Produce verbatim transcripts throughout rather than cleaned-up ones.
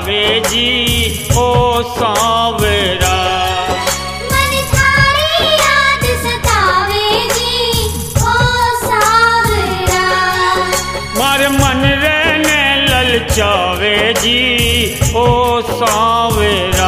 ललचावे जी ओ सांवरा। मन थारी याद सतावे जी ओ सांवरा। मारे मन रहने ललचावे जी ओ सांवरा।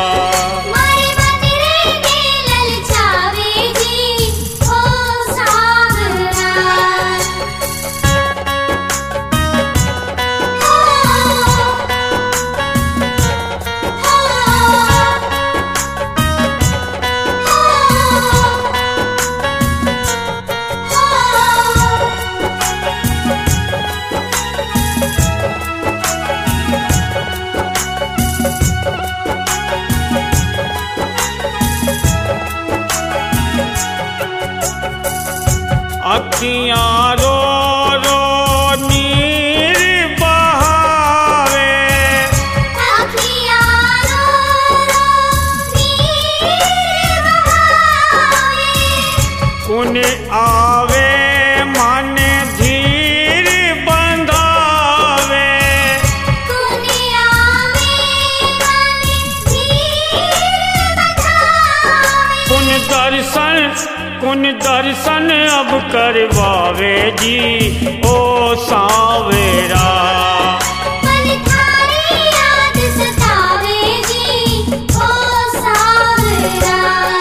अखियाँ रो रो नीर बहावे। अखियाँ रो रो नीर बहावे। कुन आवे मन धीर बंधावे। कुन आवे मन धीर बंधावे। कुन दर्शन कुन दर्शन अब करवावे जी ओ सांवरा। मन थारी याद सतावे जी ओ सांवरा।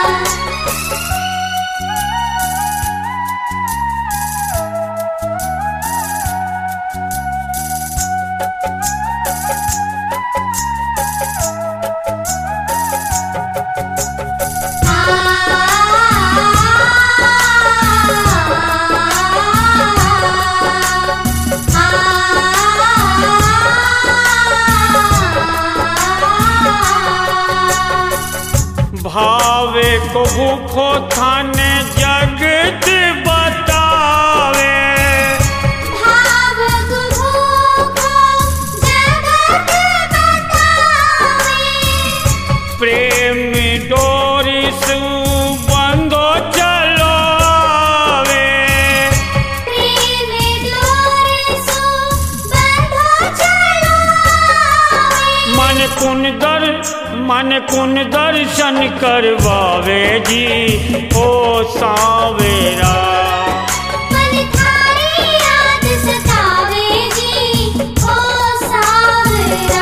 भावे को भूखो थाने जगत बतावे। भाव को भूखो जगत बतावे। प्रेम डोरी सु बंधो चलो आवे। प्रेम डोरी सु बंधो चलो आवे। मन कुन दर मन कुन दर्शन करवावे जी ओ सांवरा। मन थारी याद सतावे जी ओ सांवरा।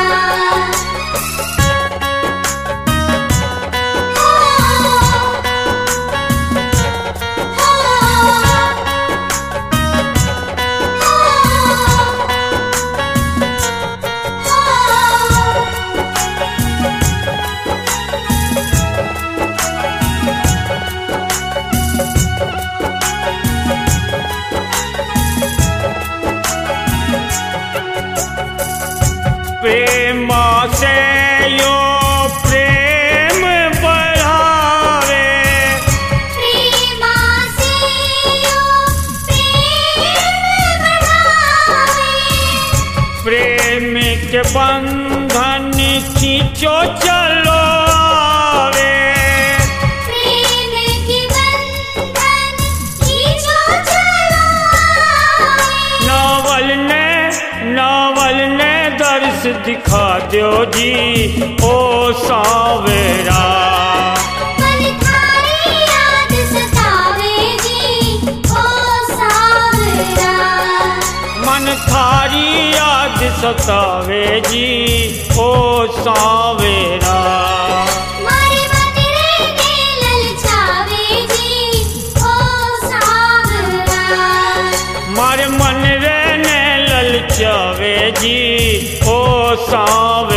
प्रेम से यो प्रेम बढ़ावे। प्रेम से यो प्रेम बढ़ावे। प्रेम के बंधन खींचो चलो आवे। प्रेम के बंधन खींचो चलो आवे। नावल ने नावल ने दर्श दिखा दो जी ओ सांवरा। मन थारी याद सतावे जी ओ सांवरा। मन थारी याद सतावे जी ओ सांवरा। मारे मन रहने ललचावे जी ओ सांवरा। मारे मन रहने ललचावे जी ओ सांवरा।